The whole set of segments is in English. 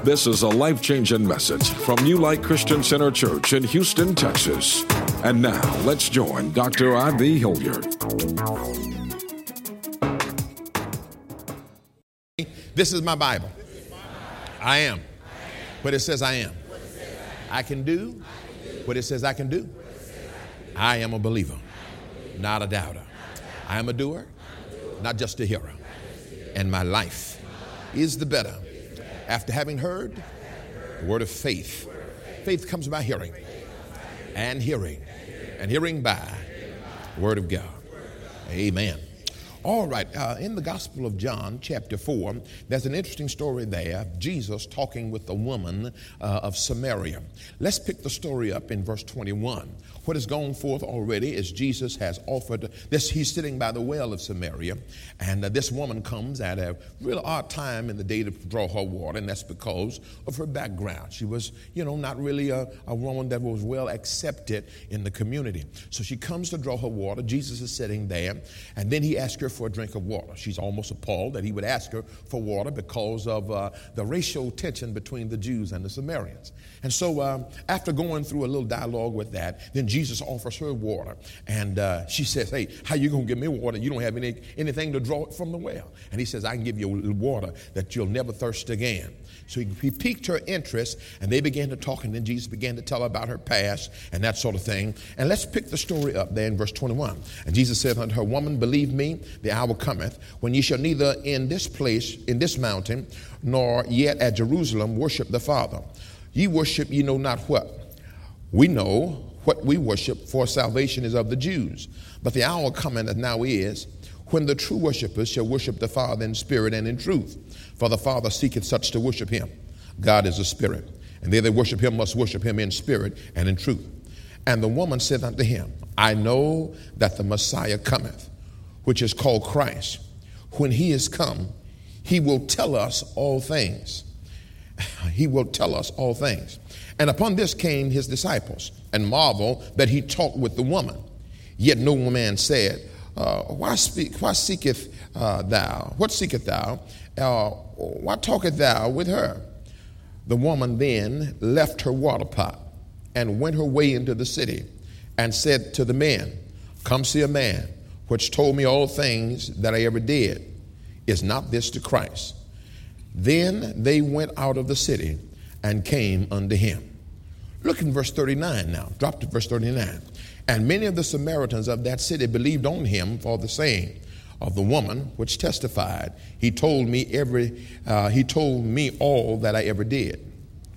This is a life-changing message from New Light Christian Center Church in Houston, Texas. And now, let's join Dr. I.B. Hilliard. This is my Bible. I am what it says I am. I can do what it says I can do. I am a believer, not a doubter. I am a doer, not just a hearer. And my life is the better after having heard the word of faith. Faith comes by hearing, and hearing by the word of God. Amen. All right, in the Gospel of John, chapter 4, there's an interesting story there of Jesus talking with the woman of Samaria. Let's pick the story up in verse 21. What has gone forth already is Jesus has offered this. He's sitting by the well of Samaria, and this woman comes at a real odd time in the day to draw her water, and that's because of her background. She was, not really a woman that was well accepted in the community. So she comes to draw her water. Jesus is sitting there, and then he asks her for a drink of water. She's almost appalled that he would ask her for water because of the racial tension between the Jews and the Samaritans. And so after going through a little dialogue with that, then Jesus offers her water. And she says, hey, how you going to give me water? You don't have anything to draw it from the well. And he says, I can give you water that you'll never thirst again. So he piqued her interest, and they began to talk, and then Jesus began to tell her about her past and that sort of thing. And let's pick the story up there in verse 21. And Jesus said unto her, Woman, believe me, the hour cometh, when ye shall neither in this place, in this mountain, nor yet at Jerusalem worship the Father. Ye worship ye know not what. We know what we worship, for salvation is of the Jews. But the hour cometh, and now is, when the true worshipers shall worship the Father in spirit and in truth. For the Father seeketh such to worship him. God is a spirit, and they that worship him must worship him in spirit and in truth. And the woman said unto him, I know that the Messiah cometh, which is called Christ. When he is come, he will tell us all things. He will tell us all things. And upon this came his disciples, and marveled that he talked with the woman. Yet no man said, Why seeketh thou? What seeketh thou? Why talkest thou with her? The woman then left her water pot and went her way into the city, and said to the men, Come see a man which told me all things that I ever did. Is not this the Christ? Then they went out of the city and came unto him. Look in verse 39 now. Drop to verse 39. And many of the Samaritans of that city believed on him for the saying of the woman which testified, He told me all that I ever did.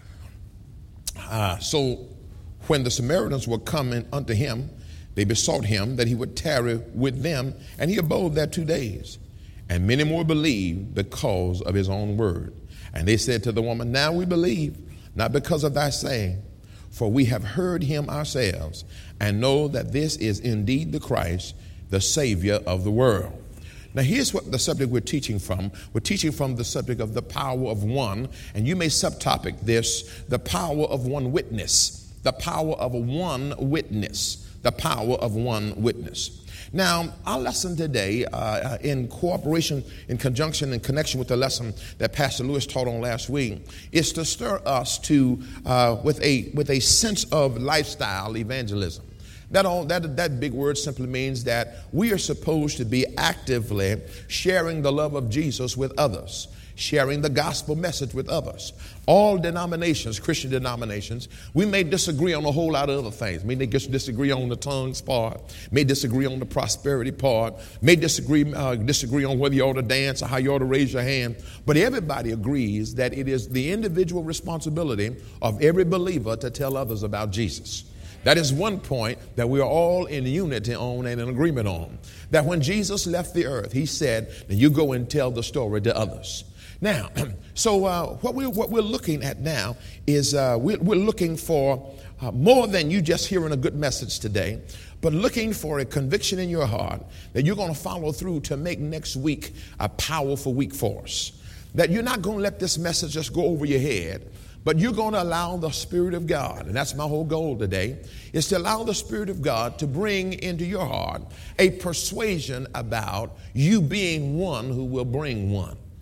So when the Samaritans were coming unto him, they besought him that he would tarry with them, and he abode there 2 days. And many more believed because of his own word. And they said to the woman, Now we believe, not because of thy saying, for we have heard him ourselves, and know that this is indeed the Christ, the Savior of the world. Now here's what the subject we're teaching from. We're teaching from the subject of the power of one, and you may subtopic this, the power of one witness, the power of one witness, the power of one witness. Now, our lesson today, in cooperation, in conjunction, in connection with the lesson that Pastor Lewis taught on last week, is to stir us to with a sense of lifestyle evangelism. That big word simply means that we are supposed to be actively sharing the love of Jesus with others, sharing the gospel message with others. All denominations, Christian denominations, we may disagree on a whole lot of other things. May disagree on the tongues part, may disagree on the prosperity part, may disagree on whether you ought to dance or how you ought to raise your hand. But everybody agrees that it is the individual responsibility of every believer to tell others about Jesus. That is one point that we are all in unity on and in agreement on. That when Jesus left the earth, he said, you go and tell the story to others. Now, so what we're looking at now is we're looking for more than you just hearing a good message today, but looking for a conviction in your heart that you're going to follow through to make next week a powerful week for us. That you're not going to let this message just go over your head, but you're going to allow the Spirit of God, and that's my whole goal today, is to allow the Spirit of God to bring into your heart a persuasion about you being one who will bring one.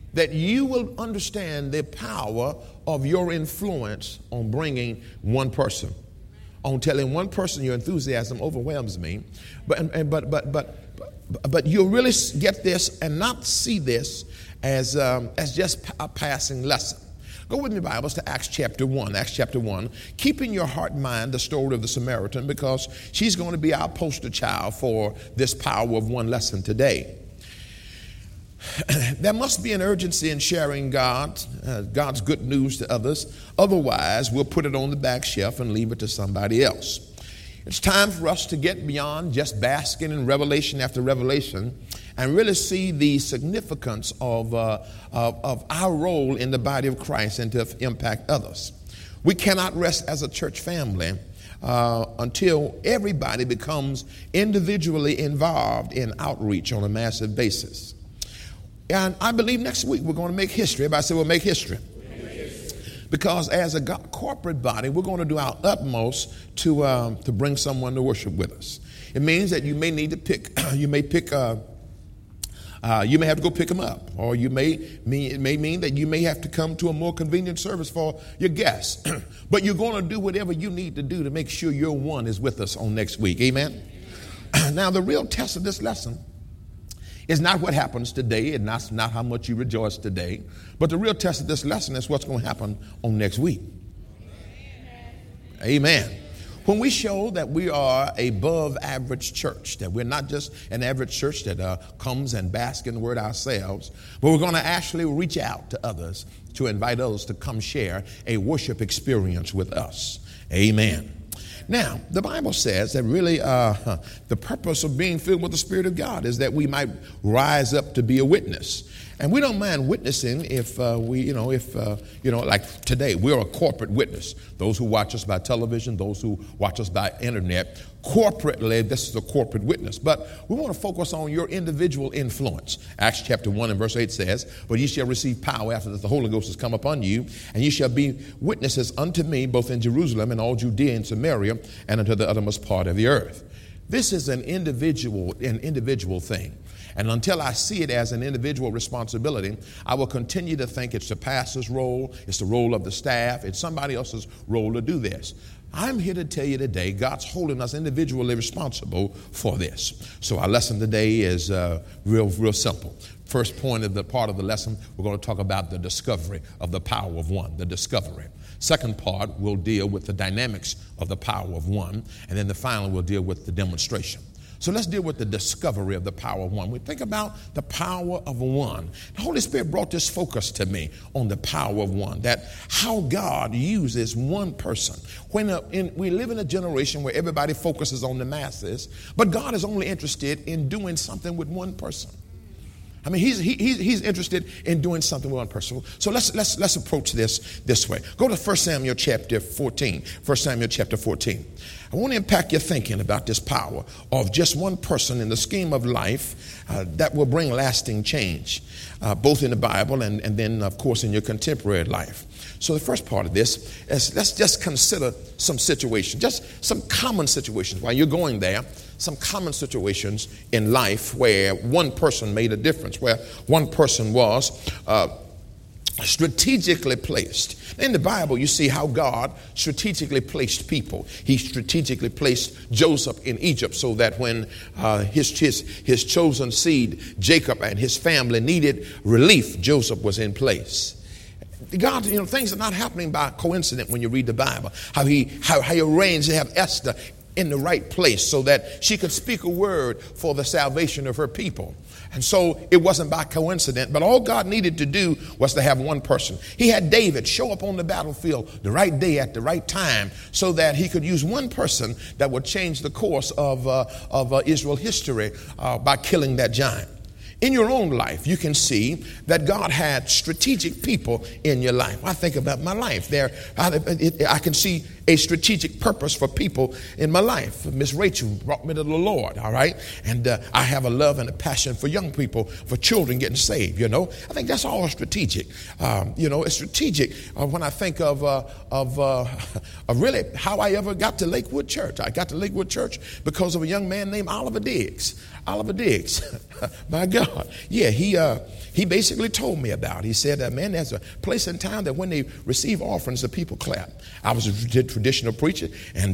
that you will understand the power of your influence on bringing one person. On telling one person your enthusiasm overwhelms me. But you'll really get this and not see this as just a passing lesson. Go with me, Bibles, to Acts chapter 1. Acts chapter 1. Keep in your heart and mind the story of the Samaritan, because she's going to be our poster child for this power of one lesson today. There must be an urgency in sharing God's good news to others. Otherwise, we'll put it on the back shelf and leave it to somebody else. It's time for us to get beyond just basking in revelation after revelation and really see the significance of our role in the body of Christ and to impact others. We cannot rest as a church family until everybody becomes individually involved in outreach on a massive basis. And I believe next week we're going to make history. Everybody say we'll make history. Because as a corporate body, we're going to do our utmost to bring someone to worship with us. It means that you may need to pick, you may have to go pick them up, or it may mean that you may have to come to a more convenient service for your guests. But you're going to do whatever you need to do to make sure your one is with us on next week. Amen? Now, the real test of this lesson is not what happens today, and that's not how much you rejoice today. But the real test of this lesson is what's going to happen on next week. Amen. When we show that we are above average church, that we're not just an average church that comes and basks in the word ourselves, but we're going to actually reach out to others to invite others to come share a worship experience with us. Amen. Now, the Bible says that really the purpose of being filled with the Spirit of God is that we might rise up to be a witness. And we don't mind witnessing if like today, we're a corporate witness. Those who watch us by television, those who watch us by internet, corporately, this is a corporate witness. But we want to focus on your individual influence. Acts chapter 1 and verse 8 says, "But ye shall receive power after that the Holy Ghost has come upon you, and ye shall be witnesses unto me both in Jerusalem and all Judea and Samaria and unto the uttermost part of the earth." This is an individual thing. And until I see it as an individual responsibility, I will continue to think it's the pastor's role, it's the role of the staff, it's somebody else's role to do this. I'm here to tell you today, God's holding us individually responsible for this. So our lesson today is real simple. First point of the part of the lesson, we're going to talk about the discovery of the power of one, the discovery. Second part, we'll deal with the dynamics of the power of one. And then the final, we'll deal with the demonstration. So let's deal with the discovery of the power of one. We think about the power of one. The Holy Spirit brought this focus to me on the power of one, that how God uses one person. We live in a generation where everybody focuses on the masses, but God is only interested in doing something with one person. I mean, he's interested in doing something with one person. So let's approach this way. Go to 1 Samuel chapter 14. 1 Samuel chapter 14. I want to impact your thinking about this power of just one person in the scheme of life that will bring lasting change, both in the Bible and then, of course, in your contemporary life. So the first part of this is let's just consider some situations, just some common situations while you're going there, some common situations in life where one person made a difference, where one person was strategically placed. In the Bible, you see how God strategically placed people. He strategically placed Joseph in Egypt so that when his chosen seed, Jacob, and his family needed relief, Joseph was in place. God, things are not happening by coincidence when you read the Bible. How he arranged to have Esther in the right place so that she could speak a word for the salvation of her people. And so it wasn't by coincidence, but all God needed to do was to have one person. He had David show up on the battlefield the right day at the right time so that he could use one person that would change the course of Israel history by killing that giant. In your own life, you can see that God had strategic people in your life. I think about my life. I can see a strategic purpose for people in my life. Miss Rachel brought me to the Lord, all right? And I have a love and a passion for young people, for children getting saved, you know. I think that's all strategic. It's strategic when I think of really how I ever got to Lakewood Church. I got to Lakewood Church because of a young man named Oliver Diggs. Oliver Diggs, my God. Yeah, he basically told me about it. He said, man, there's a place in town that when they receive offerings, the people clap. I was a traditional preacher, and,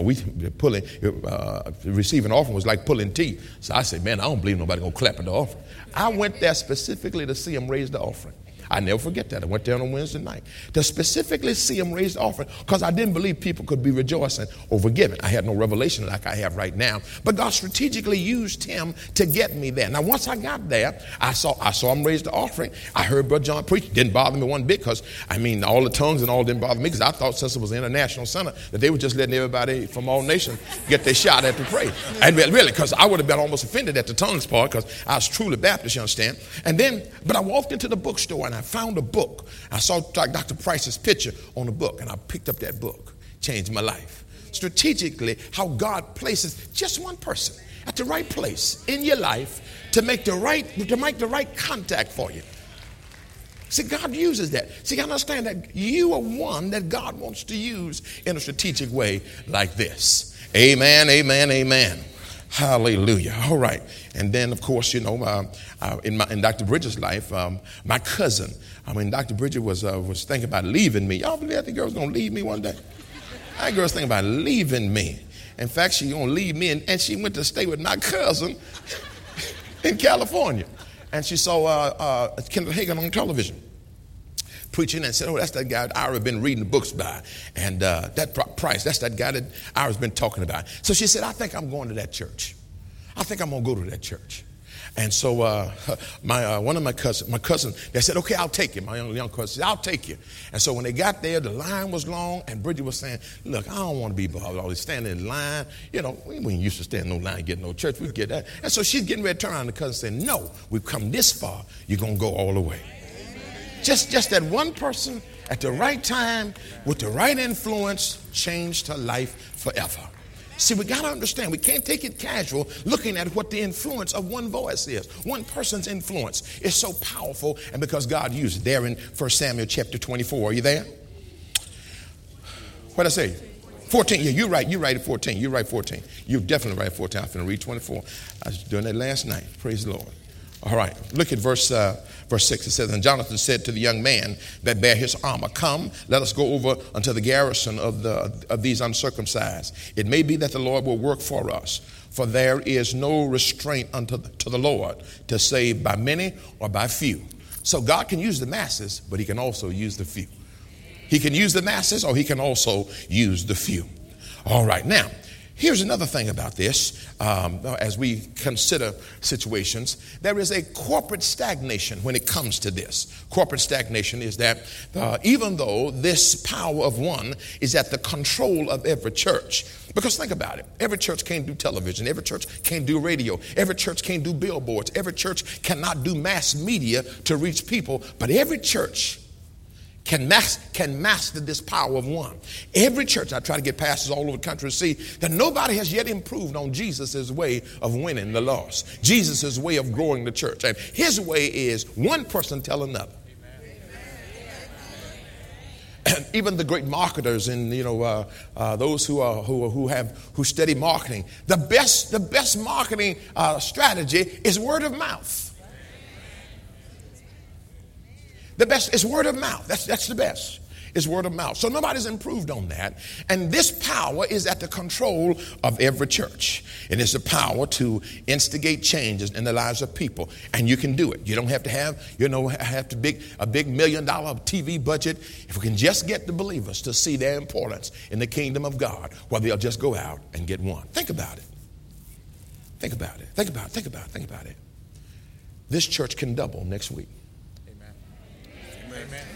receiving offering was like pulling teeth. So I said, man, I don't believe nobody going to clap at the offering. I went there specifically to see him raise the offering. I never forget that. I went there on a Wednesday night to specifically see him raise the offering because I didn't believe people could be rejoicing over giving. I had no revelation like I have right now. But God strategically used him to get me there. Now, once I got there, I saw him raise the offering. I heard Brother John preach. It didn't bother me one bit because, all the tongues and all didn't bother me because I thought since it was an international center that they were just letting everybody from all nations get their shot at the praise. And really, because I would have been almost offended at the tongues part because I was truly Baptist, you understand. But I walked into the bookstore and I found a book. I saw Dr. Price's picture on the book, and I picked up that book. Changed my life. Strategically, how God places just one person at the right place in your life to make the right contact for you. See, God uses that. See, I understand that you are one that God wants to use in a strategic way like this. Amen, amen, amen. Hallelujah. All right. And then, of course, in Dr. Bridges' life, my cousin, Dr. Bridges was thinking about leaving me. Y'all believe that the girl's going to leave me one day? That girl's thinking about leaving me. In fact, she's going to leave me, and she went to stay with my cousin in California. And she saw Kenneth Hagin on television preaching and said, oh, that's that guy that Ira's been reading the books by. And that Price, that's that guy that Ira's been talking about. So she said, I think I'm going to that church. I think I'm going to go to that church. And so one of my cousins, they said, okay, I'll take you. My young cousin said, I'll take you. And so when they got there, the line was long, and Bridget was saying, look, I don't want to be bothered all this standing in line. We ain't used to stand in no line, get no church. We get that. And so she's getting ready to turn around, and the cousin said, no, we've come this far. You're going to go all the way. Just that one person at the right time with the right influence changed her life forever. See, we got to understand, we can't take it casual looking at what the influence of one voice is. One person's influence is so powerful, and because God used it. There in 1 Samuel chapter 24. Are you there? What did I say? 14. Yeah, you're right. You're right at 14. You're right 14. You're definitely right at 14. I'm going to read 24. I was doing that last night. Praise the Lord. All right, look at verse 6. It says, and Jonathan said to the young man that bare his armor, come, let us go over unto the garrison of these uncircumcised. It may be that the Lord will work for us, for there is no restraint to the Lord to save by many or by few. So God can use the masses, but he can also use the few. He can use the masses, or he can also use the few. All right, now, here's another thing about this. As we consider situations, there is a corporate stagnation when it comes to this. Corporate stagnation is that even though this power of one is at the control of every church, because think about it, every church can't do television, every church can't do radio, every church can't do billboards, every church cannot do mass media to reach people, but every church can master this power of one. Every church, I try to get pastors all over the country to see that nobody has yet improved on Jesus' way of winning the lost, Jesus' way of growing the church. And his way is one person tell another. And even the great marketers and those who study marketing, the best marketing strategy is word of mouth. The best is word of mouth. That's the best. It's word of mouth. So nobody's improved on that. And this power is at the control of every church. And it's the power to instigate changes in the lives of people. And you can do it. You don't have to have a big $1 million TV budget. If we can just get the believers to see their importance in the kingdom of God, well, they'll just go out and get one. Think about it. Think about it. Think about it. Think about it. Think about it. This church can double next week. Amen.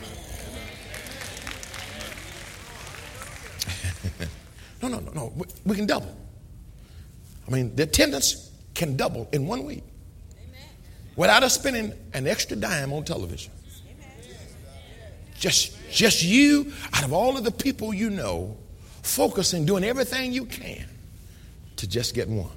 No. We can double. The attendance can double in 1 week. Amen. Without us spending an extra dime on television. Amen. Just you, out of all of the people you know focusing, doing everything you can to just get one.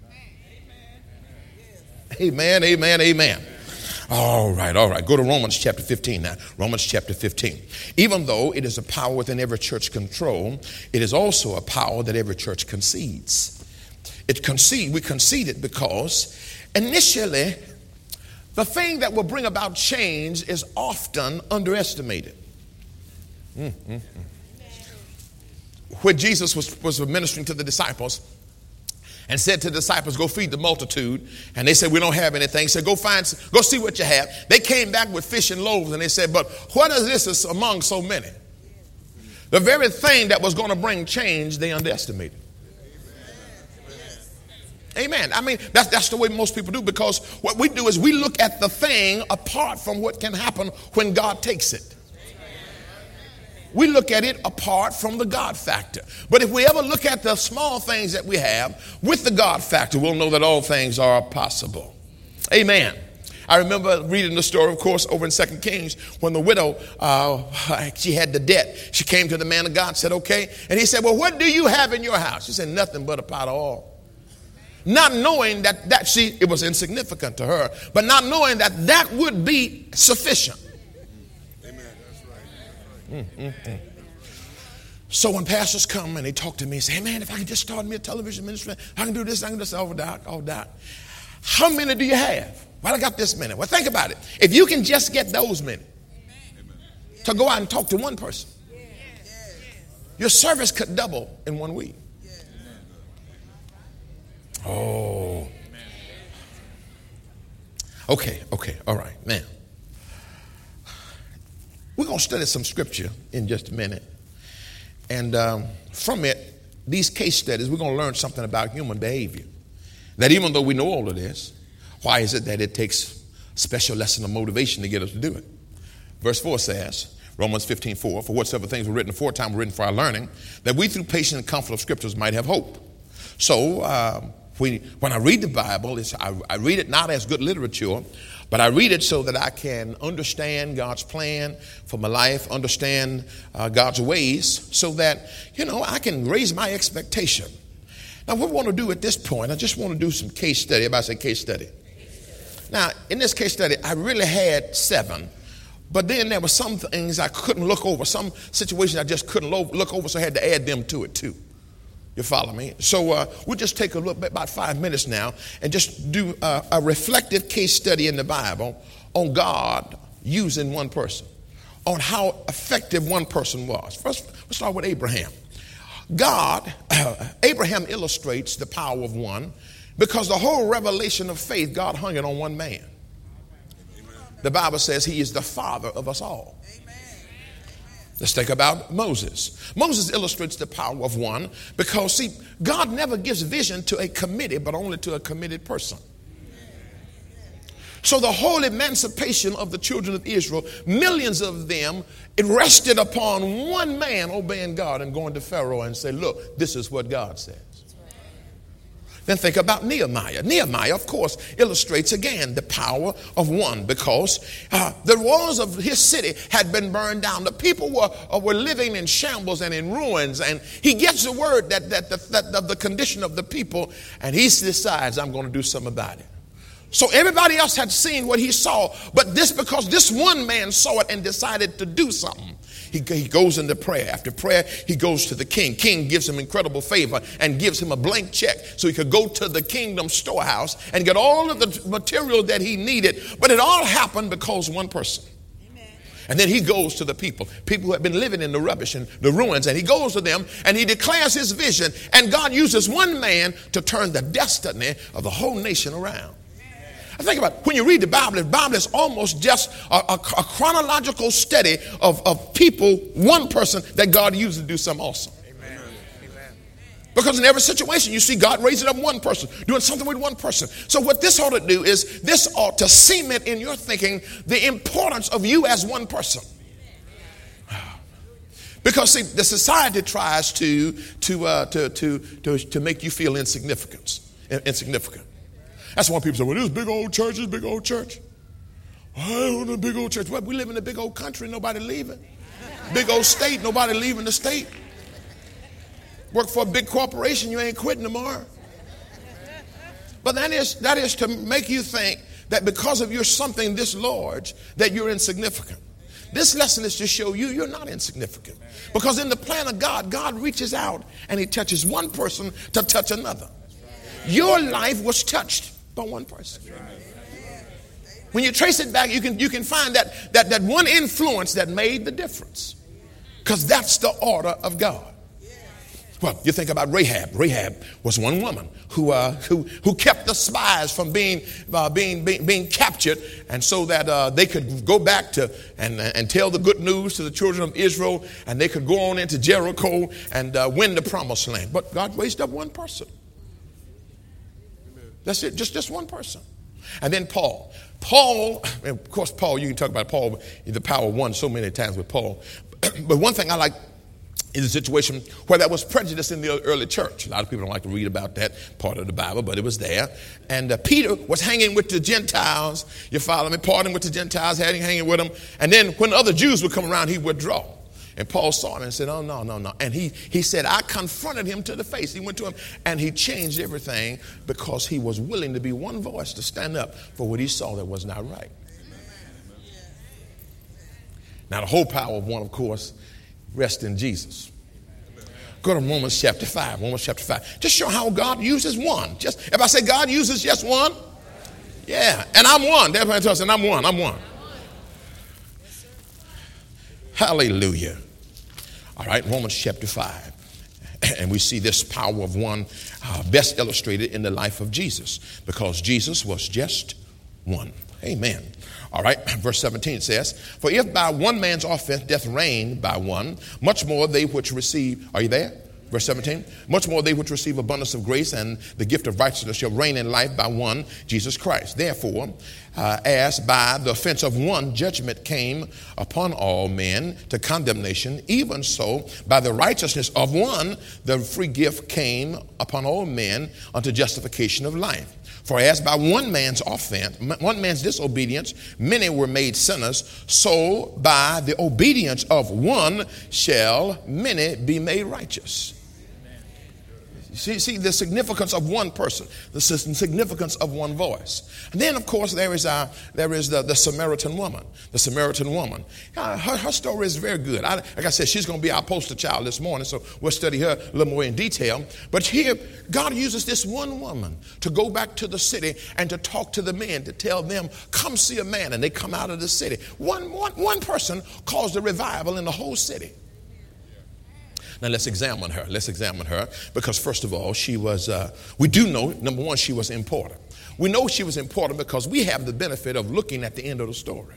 Amen, amen, amen. All right. Go to Romans chapter 15 now. Romans chapter 15. Even though it is a power within every church control, it is also a power that every church concedes. We concede it because initially, the thing that will bring about change is often underestimated. When Jesus was ministering to the disciples and said to the disciples, go feed the multitude, and they said, we don't have anything. He said, go see what you have. They came back with fish and loaves, and they said, but what is this among so many? The very thing that was going to bring change, they underestimated. Amen. I mean, that's the way most people do, because what we do is we look at the thing apart from what can happen when God takes it. We look at it apart from the God factor. But if we ever look at the small things that we have with the God factor, we'll know that all things are possible. Amen. I remember reading the story, of course, over in 2 Kings, when the widow, she had the debt. She came to the man of God, said, okay. And he said, well, what do you have in your house? She said, nothing but a pot of oil. Not knowing that it was insignificant to her, but not knowing that would be sufficient. So when pastors come and they talk to me and say, hey man, if I can just start me a television ministry, I can do this, I can do this. Oh, doc. How many do you have? Well, I got this many. Well, think about it. If you can just get those many to go out and talk to one person, your service could double in 1 week. Oh. Okay. All right. Now, we're going to study some scripture in just a minute. And from it, these case studies, we're going to learn something about human behavior. That even though we know all of this, why is it that it takes a special lesson of motivation to get us to do it? Verse 4 says, Romans 15:4, for whatsoever things were written aforetime were written for our learning, that we through patience and comfort of scriptures might have hope. So when I read the Bible, I read it not as good literature, but I read it so that I can understand God's plan for my life, understand God's ways, so that, I can raise my expectation. Now, what we want to do at this point, I just want to do some case study. Everybody say case study. Now, in this case study, I really had 7, but then there were some things I couldn't look over, some situations I just couldn't look over, so I had to add them to it too. You follow me? So we'll just take a little bit, about 5 minutes now, and just do a reflective case study in the Bible on God using one person, on how effective one person was. First, let's start with Abraham. Abraham illustrates the power of one, because the whole revelation of faith, God hung it on one man. The Bible says he is the father of us all. Let's think about Moses. Moses illustrates the power of one because, see, God never gives vision to a committee, but only to a committed person. So the whole emancipation of the children of Israel, millions of them, it rested upon one man obeying God and going to Pharaoh and say, look, this is what God says. Then think about Nehemiah. Nehemiah, of course, illustrates again the power of one, because the walls of his city had been burned down. The people were living in shambles and in ruins, and he gets the word that the condition of the people, and he decides, I'm going to do something about it. So everybody else had seen what he saw, but because this one man saw it and decided to do something. He goes into prayer. After prayer, he goes to the king. King gives him incredible favor and gives him a blank check so he could go to the kingdom storehouse and get all of the material that he needed. But it all happened because one person. Amen. And then he goes to the people who have been living in the rubbish and the ruins, and he goes to them and he declares his vision, and God uses one man to turn the destiny of the whole nation around. Think about it. When you read the Bible is almost just a chronological study of people, one person that God used to do something awesome. Amen. Because in every situation you see God raising up one person, doing something with one person. So what this ought to do is this ought to cement in your thinking the importance of you as one person. Because see, the society tries to make you feel insignificant. That's why people say, well, this big old church. I don't know, big old church. Well, we live in a big old country, nobody leaving. Big old state, nobody leaving the state. Work for a big corporation, you ain't quitting tomorrow. But that is to make you think that because of you're something this large, that you're insignificant. This lesson is to show you you're not insignificant. Because in the plan of God, God reaches out and he touches one person to touch another. Your life was touched by one person. When you trace it back, you can find that one influence that made the difference. Because that's the order of God. Well, you think about Rahab. Rahab was one woman who kept the spies from being captured, and so that they could go back to and tell the good news to the children of Israel, and they could go on into Jericho and win the promised land. But God raised up one person. That's it, just one person. And then Paul. Paul, and of course, Paul, you can talk about Paul, the power of one so many times with Paul. But one thing I like is a situation where there was prejudice in the early church. A lot of people don't like to read about that part of the Bible, but it was there. And Peter was hanging with the Gentiles. You follow me? Partying with the Gentiles, hanging with them. And then when other Jews would come around, he'd withdraw. And Paul saw him and said, oh, no. And he said, I confronted him to the face. He went to him and he changed everything because he was willing to be one voice to stand up for what he saw that was not right. Now, the whole power of one, of course, rests in Jesus. Go to Romans chapter 5. Romans chapter 5. Just show how God uses one. Just if I say God uses just one, yeah, and I'm one. Everybody tells me, I'm one. Hallelujah. All right, Romans chapter 5. And we see this power of one best illustrated in the life of Jesus, because Jesus was just one. Amen. All right, verse 17 says, for if by one man's offense death reigned by one, much more they which receive, are you there? Verse 17, much more they which receive abundance of grace and the gift of righteousness shall reign in life by one, Jesus Christ. Therefore, as by the offense of one judgment came upon all men to condemnation, even so by the righteousness of one the free gift came upon all men unto justification of life. For as by one man's offense, one man's disobedience, many were made sinners, so by the obedience of one shall many be made righteous. See the significance of one person, the significance of one voice. And then, of course, there is the Samaritan woman. The Samaritan woman. Her story is very good. Like I said, she's going to be our poster child this morning, so we'll study her a little more in detail. But here, God uses this one woman to go back to the city and to talk to the men, to tell them, come see a man. And they come out of the city. One person caused a revival in the whole city. Now let's examine her, because first of all, she was, we do know, number one, she was important. We know she was important because we have the benefit of looking at the end of the story.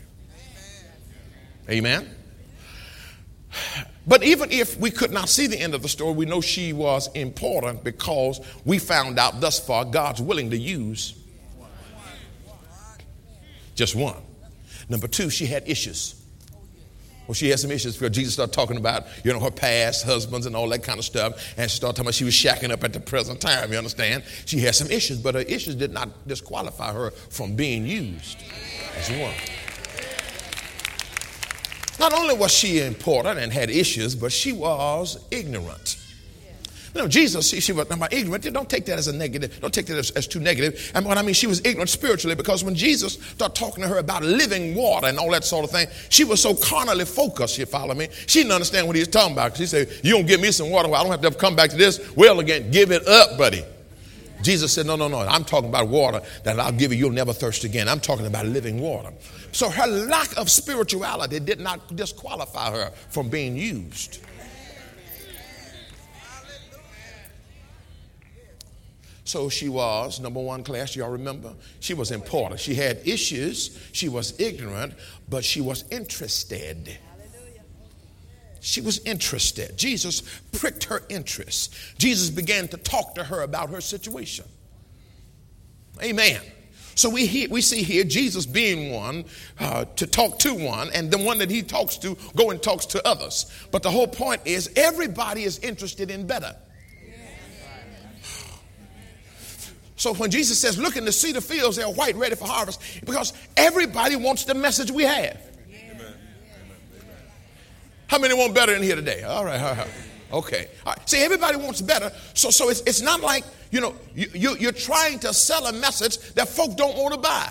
Amen? But even if we could not see the end of the story, we know she was important because we found out thus far God's willing to use just one. Number two, she had issues. Well, she had some issues because Jesus started talking about, her past husbands and all that kind of stuff. And she started talking about she was shacking up at the present time, you understand? She had some issues, but her issues did not disqualify her from being used as one. Not only was she important and had issues, but she was ignorant. Jesus, she was not ignorant. Don't take that as a negative. Don't take that as too negative. And what I mean, she was ignorant spiritually, because when Jesus started talking to her about living water and all that sort of thing, she was so carnally focused, you follow me? She didn't understand what he was talking about. She said, you don't give me some water, well, I don't have to ever come back to this well again. Give it up, buddy. Jesus said, no. I'm talking about water that I'll give you. You'll never thirst again. I'm talking about living water. So her lack of spirituality did not disqualify her from being used. So she was, number one, class, y'all remember? She was important. She had issues. She was ignorant, but she was interested. She was interested. Jesus pricked her interest. Jesus began to talk to her about her situation. Amen. So we see here Jesus being one to talk to one, and the one that he talks to go and talks to others. But the whole point is everybody is interested in better. So when Jesus says, look in the cedar fields, they're white, ready for harvest, because everybody wants the message we have. Amen. How many want better in here today? All right. Okay. All right. See, everybody wants better. So it's not like, you're trying to sell a message that folk don't want to buy.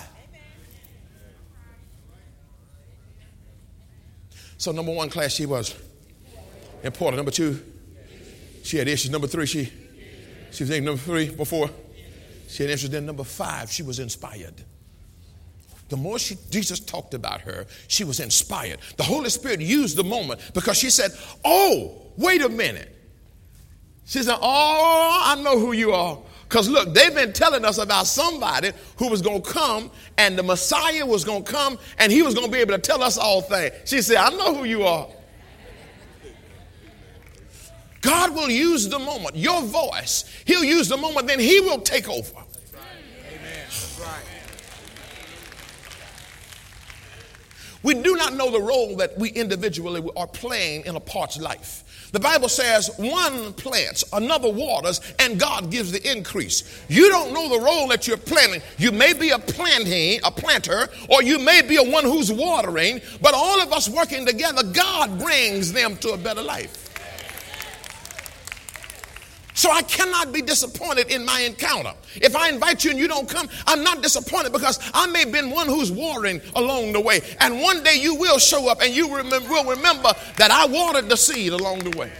So number one, class, she was important. Number two, she had issues. Number three, she was in number three before. She had issues. Then number five, she was inspired. The more Jesus talked about her, she was inspired. The Holy Spirit used the moment because she said, oh, wait a minute. She said, oh, I know who you are. Because look, they've been telling us about somebody who was going to come, and the Messiah was going to come, and he was going to be able to tell us all things. She said, I know who you are. God will use the moment. Your voice, he'll use the moment, then he will take over. That's right. Amen. That's right. We do not know the role that we individually are playing in a part's life. The Bible says one plants, another waters, and God gives the increase. You don't know the role that you're playing. You may be a planter, or you may be a one who's watering, but all of us working together, God brings them to a better life. So I cannot be disappointed in my encounter. If I invite you and you don't come, I'm not disappointed because I may have been one who's watering along the way. And one day you will show up and you will remember that I watered the seed along the way.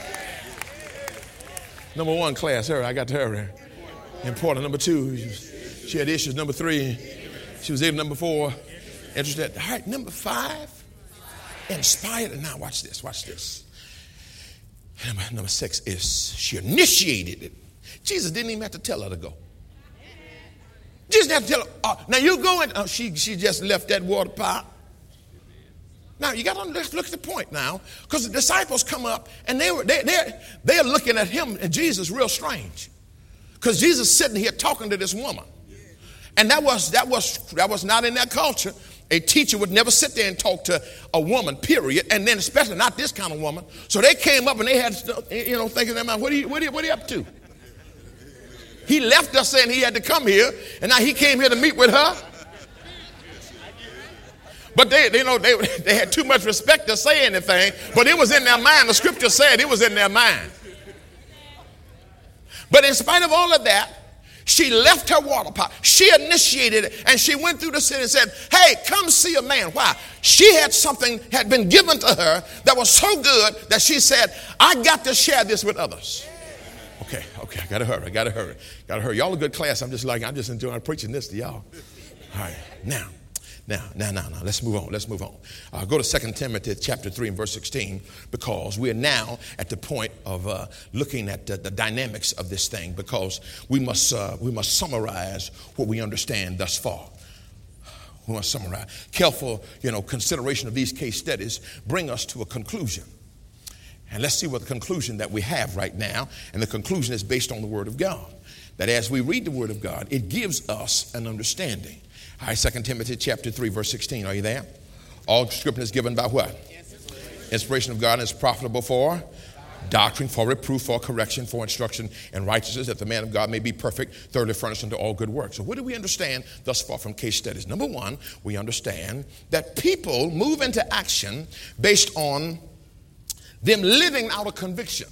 Number one, class, her. I got to her. Important. Number two, she had issues. Number three, she was able. Number four, interested. All right, number five, inspired. And now watch this, watch this. Number six is she initiated it. Jesus didn't even have to tell her to go. Jesus didn't have to tell her, now you go and she just left that water pot. Now you got to look at the point now, because the disciples come up and they're looking at him and Jesus real strange, because Jesus is sitting here talking to this woman, and that was not in their culture. A teacher would never sit there and talk to a woman, period, and then especially not this kind of woman. So they came up and they had, thinking in their mind, what are you up to? He left us saying he had to come here, and now he came here to meet with her. But they had too much respect to say anything, but it was in their mind. The scripture said it was in their mind. But in spite of all of that, she left her water pot. She initiated it, and she went through the city and said, hey, come see a man. Why? She had something had been given to her that was so good that she said, I got to share this with others. Okay, I got to hurry. Y'all a good class. I'm just enjoying preaching this to y'all. All right, now, let's move on. Go to 2 Timothy chapter 3 and verse 16, because we are now at the point of looking at the dynamics of this thing, because we must summarize what we understand thus far. We must summarize. Careful, consideration of these case studies bring us to a conclusion. And let's see what the conclusion that we have right now. And the conclusion is based on the Word of God. That as we read the Word of God, it gives us an understanding. All right, 2 Timothy chapter 3, verse 16. Are you there? All scripture is given by what? Inspiration of God is profitable for doctrine, for reproof, for correction, for instruction in righteousness, that the man of God may be perfect, thoroughly furnished unto all good works. So what do we understand thus far from case studies? Number one, we understand that people move into action based on them living out a conviction.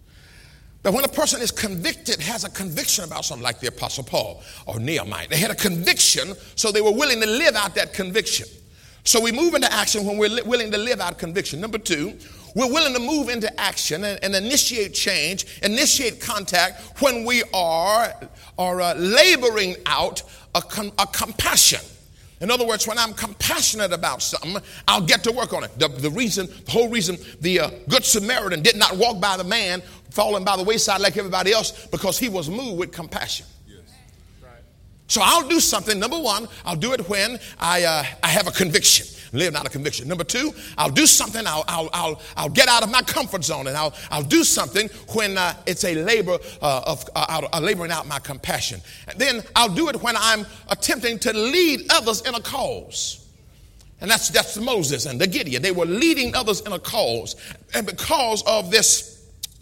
That when a person is convicted, has a conviction about something, like the Apostle Paul or Nehemiah, they had a conviction, so they were willing to live out that conviction. So we move into action when we're willing to live out conviction. Number two, we're willing to move into action and initiate change, initiate contact when we are laboring out a compassion. In other words, when I'm compassionate about something, I'll get to work on it. The whole reason the Good Samaritan did not walk by the man falling by the wayside like everybody else, because he was moved with compassion. Yes. Right. So I'll do something. Number one, I'll do it when I have a conviction, live out a conviction. Number two, I'll do something. I'll get out of my comfort zone, and I'll do something when it's a labor laboring out my compassion. And then I'll do it when I'm attempting to lead others in a cause. And that's Moses and the Gideon. They were leading others in a cause, and because of this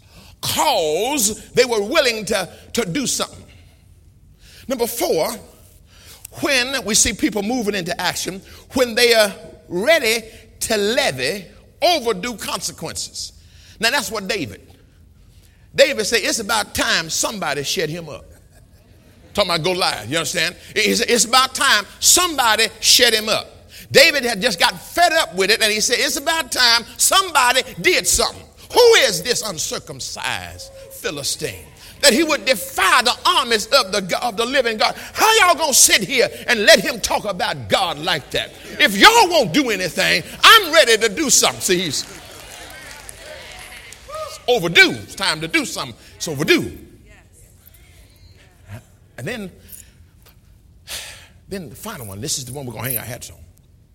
cause, they were willing to do something. Number four, when we see people moving into action, when they are ready to levy overdue consequences. Now that's what David David said, it's about time somebody shut him up. Talking about Goliath, you understand? It's about time somebody shut him up. David had just got fed up with it, and he said, it's about time somebody did something. Who is this uncircumcised Philistine that he would defy the armies of the living God? How y'all gonna sit here and let him talk about God like that? If y'all won't do anything, I'm ready to do something. See, it's overdue. It's time to do something. It's overdue. And then the final one, this is the one we're gonna hang our hats on,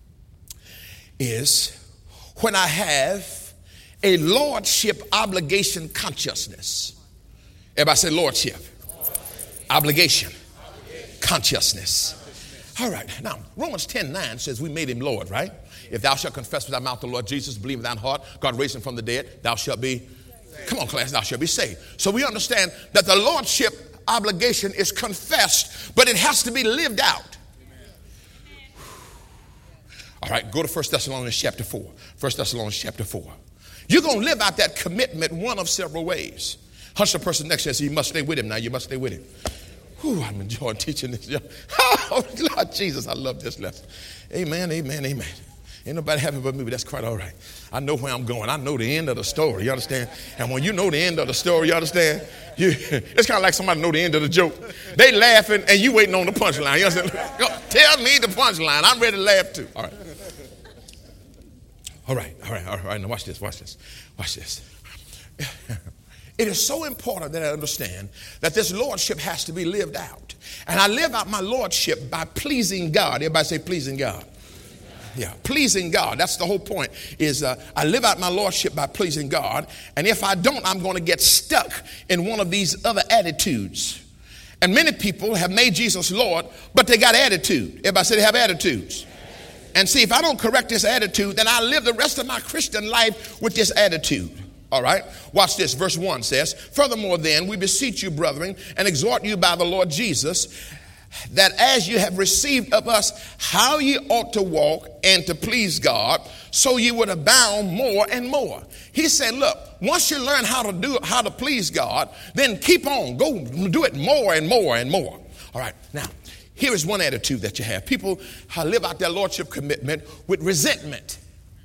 is when I have a lordship obligation consciousness. Everybody say lordship. Obligation. Consciousness. All right. Now, Romans 10:9 says we made him Lord, right? If thou shalt confess with thy mouth the Lord Jesus, believe in thine heart, God raised him from the dead, thou shalt be, come on class, thou shalt be saved. So we understand that the lordship obligation is confessed, but it has to be lived out. All right, go to 1 Thessalonians chapter 4. 1 Thessalonians chapter 4. You're going to live out that commitment one of several ways. Hush the person next to you and say, you must stay with him now. You must stay with him. Whew, I'm enjoying teaching this. Oh, Lord Jesus, I love this lesson. Amen, amen, amen. Ain't nobody happy but me, but that's quite all right. I know where I'm going. I know the end of the story, you understand? And when you know the end of the story, you understand? It's kind of like somebody know the end of the joke. They laughing and you waiting on the punchline. You understand? Tell me the punchline. I'm ready to laugh too. All right. All right. Now watch this. It is so important that I understand that this lordship has to be lived out. And I live out my lordship by pleasing God. Everybody say pleasing God. Yeah, pleasing God. That's the whole point, is I live out my lordship by pleasing God. And if I don't, I'm going to get stuck in one of these other attitudes. And many people have made Jesus Lord, but they got attitude. Everybody say they have attitudes. And see, if I don't correct this attitude, then I live the rest of my Christian life with this attitude. All right, watch this. Verse 1 says, furthermore then, we beseech you, brethren, and exhort you by the Lord Jesus, that as you have received of us how ye ought to walk and to please God, so ye would abound more and more. He said, look, once you learn how to please God, then keep on, go do it more and more and more. All right, now, here is one attitude that you have. People live out their lordship commitment with resentment.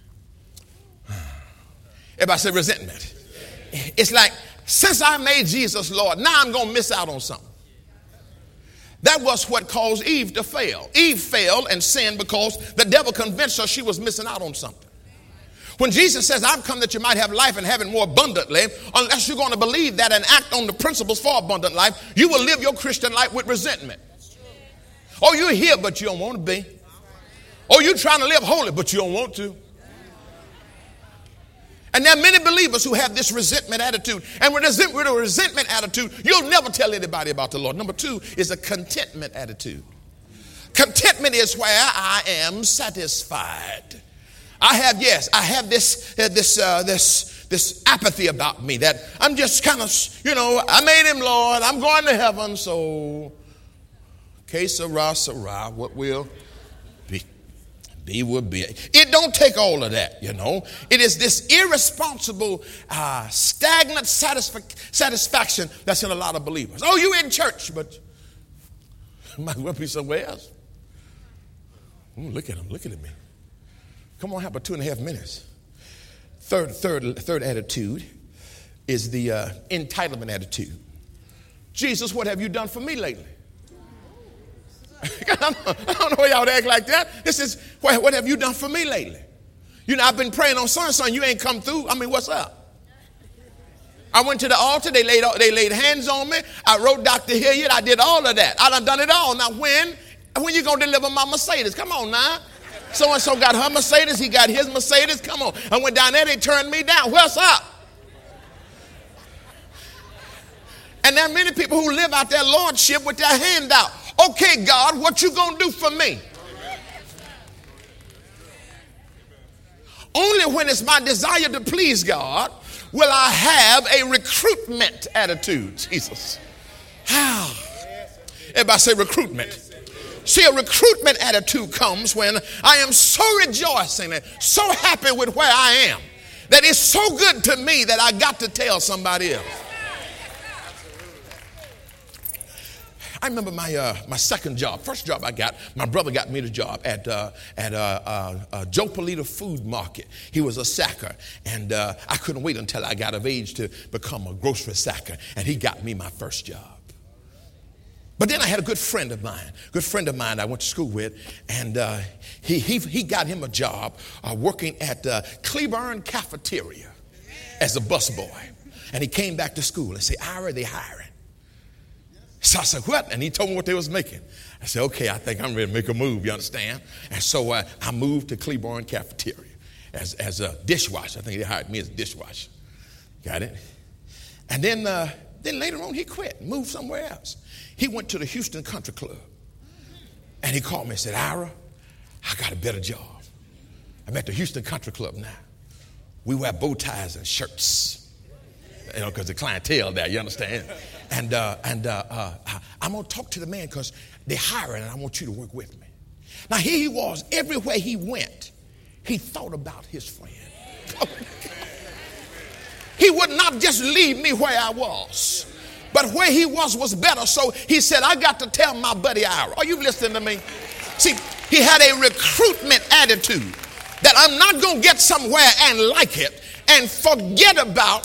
Everybody say resentment. It's like, since I made Jesus Lord, now I'm going to miss out on something. That was what caused Eve to fail. Eve failed and sinned because the devil convinced her she was missing out on something. When Jesus says, I've come that you might have life and have it more abundantly, unless you're going to believe that and act on the principles for abundant life, you will live your Christian life with resentment. Oh, you're here, but you don't want to be. Oh, you're trying to live holy, but you don't want to. And there are many believers who have this resentment attitude. And with a resentment attitude, you'll never tell anybody about the Lord. Number 2 is a contentment attitude. Contentment is where I am satisfied. I have this apathy about me that I'm just kind of, I made him Lord. I'm going to heaven, so que sera, sera, what will be. Be will be. It don't take all of that, It is this irresponsible, stagnant satisfaction that's in a lot of believers. Oh, you in church, but you might well be somewhere else. Ooh, look at him. Look at me. Come on, how about 2.5 minutes? Third attitude is the entitlement attitude. Jesus, what have you done for me lately? I don't know why y'all act like that. This is, what have you done for me lately? I've been praying on son, you ain't come through. I mean, what's up? I went to the altar, they laid hands on me. I wrote Dr. Hilliard, I did all of that. I done it all. Now when you gonna deliver my Mercedes? Come on now. So-and-so got her Mercedes, he got his Mercedes. Come on. I went down there, they turned me down. What's up? And there are many people who live out their lordship with their hand out. Okay, God, what you gonna do for me? Only when it's my desire to please God will I have a recruitment attitude. Jesus. How? Everybody say recruitment. See, a recruitment attitude comes when I am so rejoicing and so happy with where I am that it's so good to me that I got to tell somebody else. I remember my second job. First job I got, my brother got me the job at Joe Polito Food Market. He was a sacker, and I couldn't wait until I got of age to become a grocery sacker, and he got me my first job. But then I had a good friend of mine I went to school with, and he got him a job working at Cleburne Cafeteria as a busboy. And he came back to school and said, Ira, they hiring. So I said, what? And he told me what they was making. I said, okay, I think I'm ready to make a move, you understand? And so I moved to Cleburne Cafeteria as a dishwasher. I think they hired me as a dishwasher. Got it? And then later on he quit, moved somewhere else. He went to the Houston Country Club. And he called me and said, Ira, I got a better job. I'm at the Houston Country Club now. We wear bow ties and shirts, you know, because the clientele there, you understand? And I'm going to talk to the man because they're hiring and I want you to work with me. Now, here he was. Everywhere he went, he thought about his friend. He would not just leave me where I was, but where he was better. So he said, I got to tell my buddy Ira. Are you listening to me? See, he had a recruitment attitude that I'm not going to get somewhere and like it and forget about.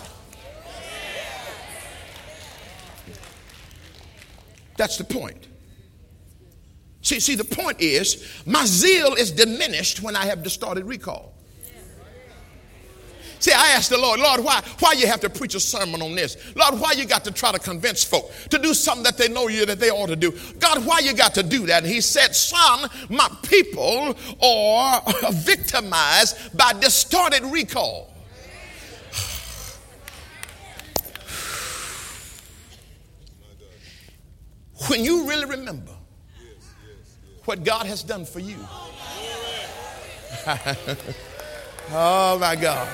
That's the point. See, the point is my zeal is diminished when I have distorted recall. See, I asked the Lord, why you have to preach a sermon on this? Lord, why you got to try to convince folk to do something that they know that they ought to do? God, why you got to do that? And he said, son, my people are victimized by distorted recall. When you really remember what God has done for you. Oh, my God.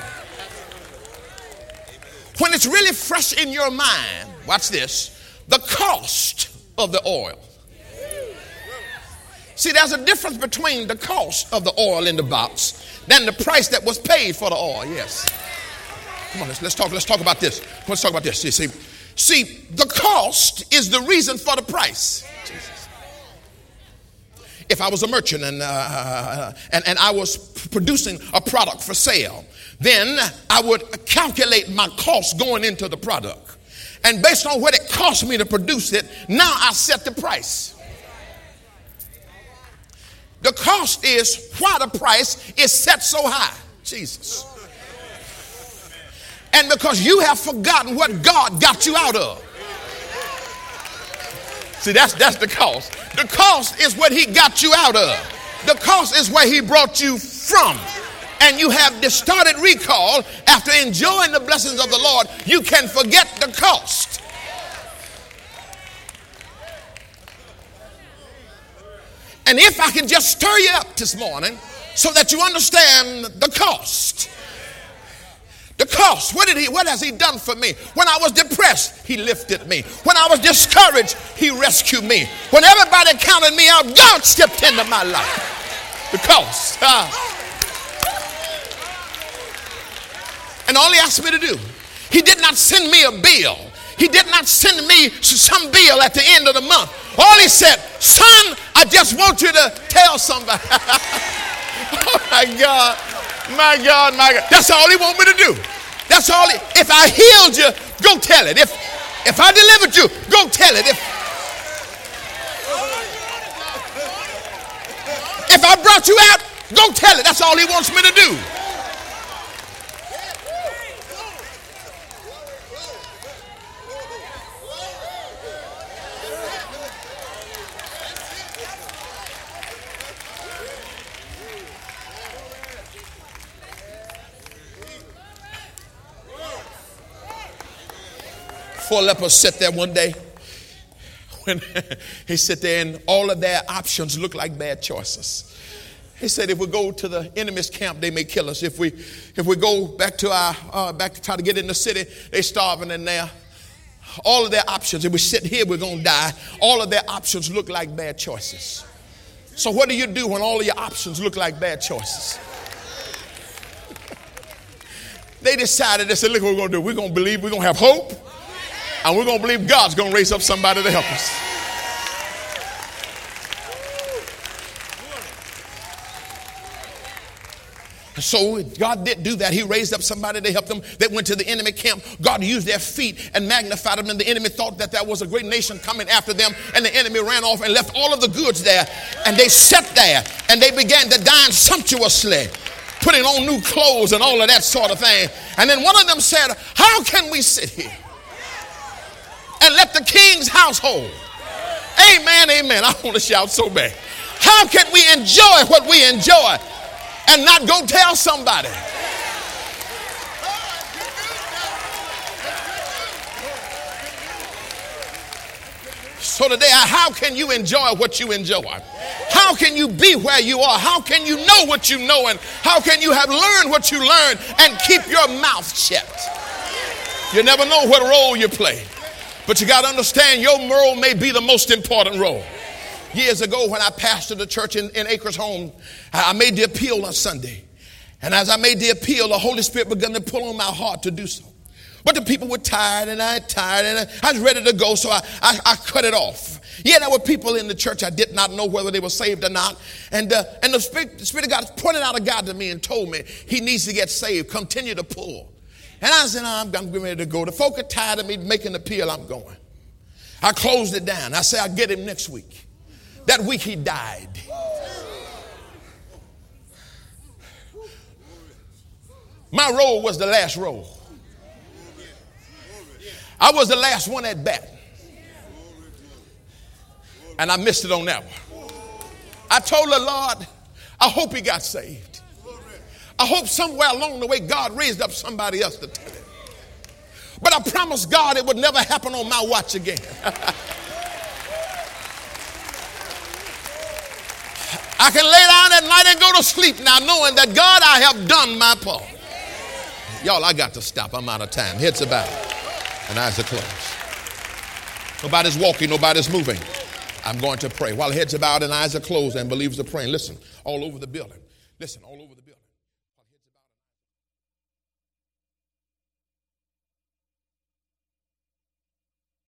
When it's really fresh in your mind, watch this, the cost of the oil. See, there's a difference between the cost of the oil in the box than the price that was paid for the oil. Yes. Come on, let's talk about this. Let's talk about this. See, the cost is the reason for the price. Jesus. If I was a merchant and I was producing a product for sale, then I would calculate my cost going into the product. And based on what it cost me to produce it, now I set the price. The cost is why the price is set so high. Jesus. And because you have forgotten what God got you out of. See, that's the cost. The cost is what he got you out of. The cost is where he brought you from. And you have distorted recall. After enjoying the blessings of the Lord, you can forget the cost. And if I can just stir you up this morning so that you understand the cost. The cost. What has he done for me? When I was depressed, he lifted me. When I was discouraged, he rescued me. When everybody counted me out, God stepped into my life. The cost. And all he asked me to do, he did not send me a bill. He did not send me some bill at the end of the month. All he said, son, I just want you to tell somebody. Oh my God. My God, my God. That's all he want me to do. That's all. If I healed you, go tell it. If I delivered you, go tell it. If I brought you out, go tell it. That's all he wants me to do. Four lepers sat there one day when he sat there and all of their options looked like bad choices. He said, if we go to the enemy's camp, they may kill us. If we go back to try to get in the city, they're starving in there. All of their options, if we sit here, we're going to die. All of their options look like bad choices. So what do you do when all of your options look like bad choices? They decided, they said, look what we're going to do. We're going to believe, we're going to have hope. And we're going to believe God's going to raise up somebody to help us. So God did do that. He raised up somebody to help them. They went to the enemy camp. God used their feet and magnified them. And the enemy thought that there was a great nation coming after them. And the enemy ran off and left all of the goods there. And they sat there and they began to dine sumptuously, putting on new clothes and all of that sort of thing. And then one of them said, how can we sit here and let the king's household? Amen, amen. I want to shout so bad. How can we enjoy what we enjoy and not go tell somebody? So today, how can you enjoy what you enjoy? How can you be where you are? How can you know what you know? And how can you have learned what you learned and keep your mouth shut? You never know what role you play. But you got to understand your role may be the most important role. Years ago when I pastored the church in Acres Home, I made the appeal on Sunday. And as I made the appeal, the Holy Spirit began to pull on my heart to do so. But the people were tired and I was ready to go, so I cut it off. Yeah, there were people in the church I did not know whether they were saved or not. And the Spirit of God pointed out a guy to me and told me he needs to get saved. Continue to pull. And I said, I'm getting ready to go. The folk are tired of me making the appeal. I'm going. I closed it down. I said, I'll get him next week. That week he died. My role was the last role. I was the last one at bat. And I missed it on that one. I told the Lord, I hope he got saved. I hope somewhere along the way God raised up somebody else to tell him. But I promised God it would never happen on my watch again. I can lay down at night and go to sleep now knowing that God, I have done my part. Y'all, I got to stop. I'm out of time. Heads are bowed and eyes are closed. Nobody's walking. Nobody's moving. I'm going to pray. While heads are bowed and eyes are closed and believers are praying. Listen, all over the building. Listen, all over the building.